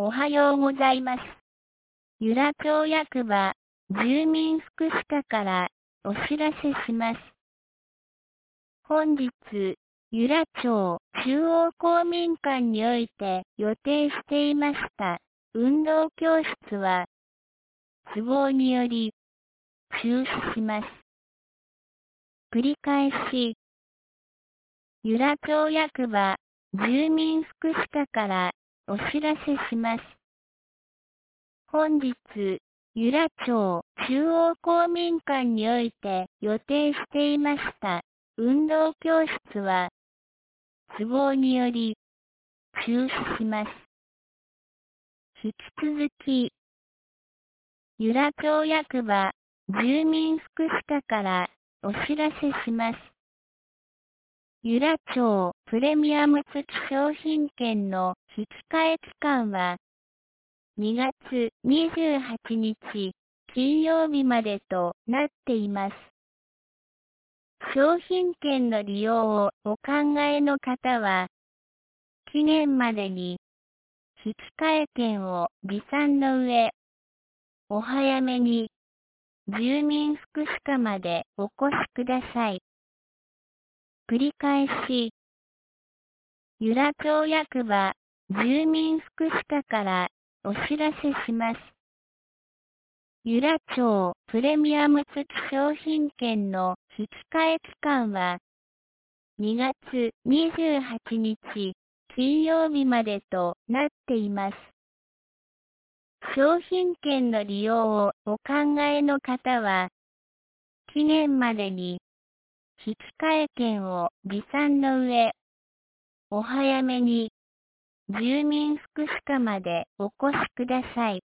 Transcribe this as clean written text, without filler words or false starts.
おはようございます。由良町役場住民福祉課からお知らせします。本日、由良町中央公民館において予定していました運動教室は都合により中止します。繰り返し、由良町役場住民福祉課からお知らせします。本日、由良町中央公民館において予定していました運動教室は都合により中止します。引き続き、由良町役場住民福祉課からお知らせします。由良町プレミアム付き商品券の引換期間は2月28日金曜日までとなっています。商品券の利用をお考えの方は、期限までに引換券を持参の上、お早めに住民福祉課までお越しください。繰り返し、由良町役場住民福祉課からお知らせします。由良町プレミアム付き商品券の引換期間は2月28日金曜日までとなっています。商品券の利用をお考えの方は、期限までに引換券を持参の上、お早めに住民福祉課までお越しください。